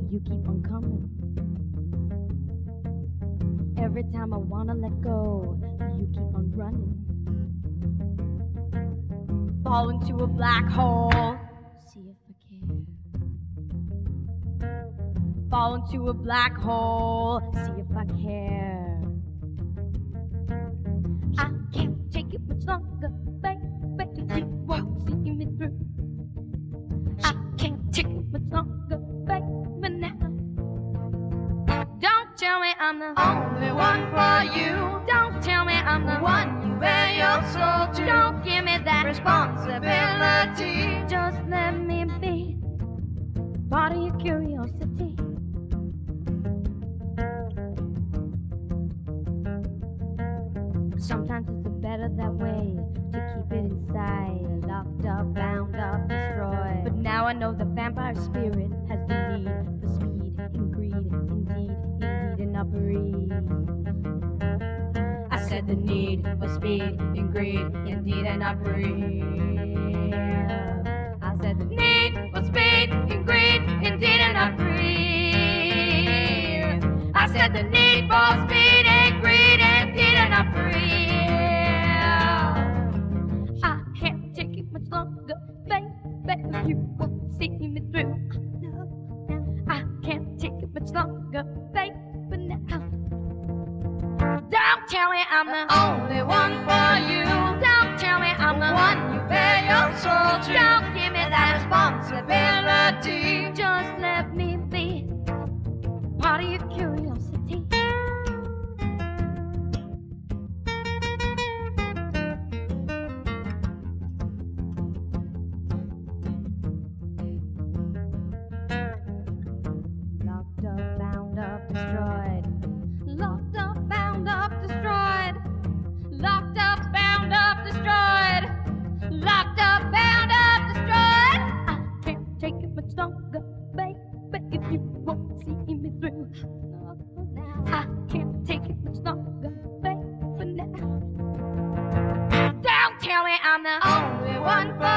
you keep on coming. Every time I wanna let go, you keep on running. Fall into a black hole, see if I care. Fall into a black hole, see if I care. I can't take it much longer, baby, if you won't see me through. I can't take it much longer, baby, now. Don't tell me I'm the only one for you. Don't tell me I'm the one you bear your soul to. Don't give me that responsibility. Just let me be part of your curiosity. Sometimes it's better that way, to keep it inside, locked up, bound up, destroyed. But now I know the vampire spirit has the need for speed and greed, indeed, and not breed. I said the need for speed and greed, indeed, and not breed. I said the need for speed and greed, indeed, and not breed. I said the need for speed and greed, indeed, and not breed. I can't take it much longer, baby, if you won't see me through. I can't take it much longer, baby, now. Don't tell me I'm the only one for you. Don't tell me I'm the one you bear your soul to. Don't give me that responsibility. Just let me be part of your curiosity. Locked up, bound up, destroyed. Locked up, bound up, destroyed. Locked up, bound up, destroyed. Locked up, bound up, destroyed. I can't take it much longer, baby, if you won't see me through. I can't take it much longer, baby, now. Don't tell me I'm the only one for